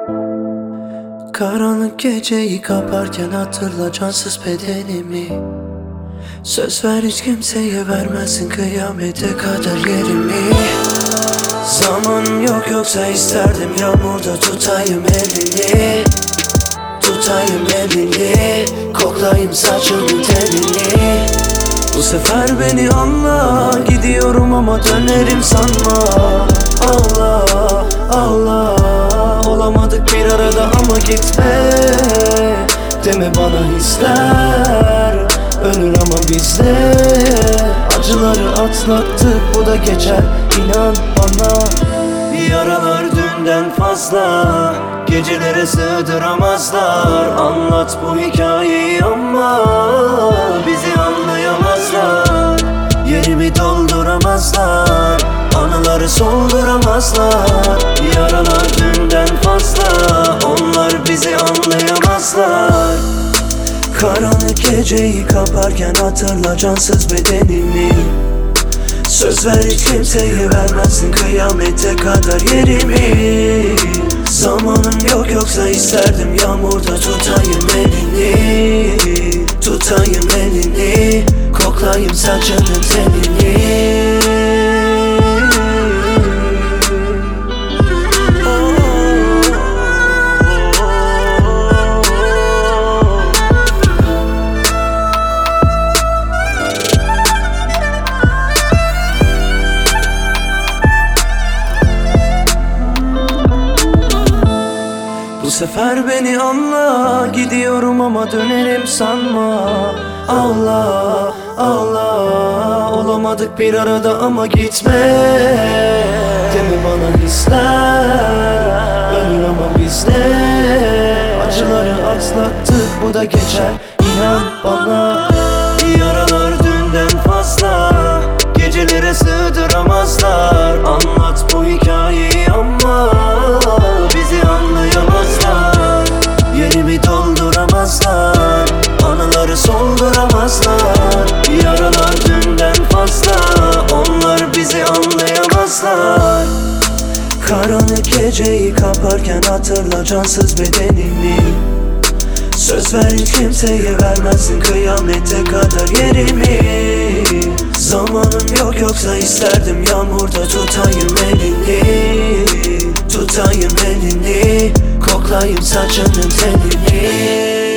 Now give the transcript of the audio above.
Karanlık geceyi kaparken hatırla cansız bedenimi. Söz ver hiç kimseye vermezsin kıyamete kadar yerimi. Zamanım yok yoksa isterdim yağmurda tutayım elini. Tutayım elini, koklayayım saçının telini. Bu sefer beni anla, gidiyorum ama dönerim sanma. Allah, Allah, olamadık bir arada ama gitme. Deme bana hisler ölür ama bizde. Acıları atlattık bu da geçer, inan bana. Yaralar dünden fazla, gecelere sığdıramazlar. Anlat bu hikayeyi ama bizi anlayamazlar. Yerimi dolduramazlar, anıları solduramazlar. Yaralar dünden fazla, onlar bizi anlayamazlar. Karanlık geceyi kaparken hatırla cansız bedenimi. Söz ver hiç kimseye vermezsin kıyamete kadar yerimi. Zamanım yok yoksa isterdim yağmurda tutayım elini. Tutayım elini, koklayayım saçının telini. Bu sefer beni anla, gidiyorum ama dönerim sanma. Allah, Allah, olamadık bir arada ama gitme. Deme bana hisler ölür ama bizde. Acıları atlattık bu da geçer, inan bana. Yaralar dünden fazla, gecelere sığdıramazlar. Anlat bu hikayeyi ama bizi anlayamazlar. Yerimi dolduramazlar, anıları solduramazlar. Yaralar dünden fazla, onlar bizi anlayamazlar. Karanlık geceyi kaparken hatırla cansız bedenimi. Söz ver hiç kimseye vermezsin kıyamete kadar yerimi. Zamanım yok yoksa isterdim yağmurda tutayım elini. Tutayım elini, koklayayım saçının telini.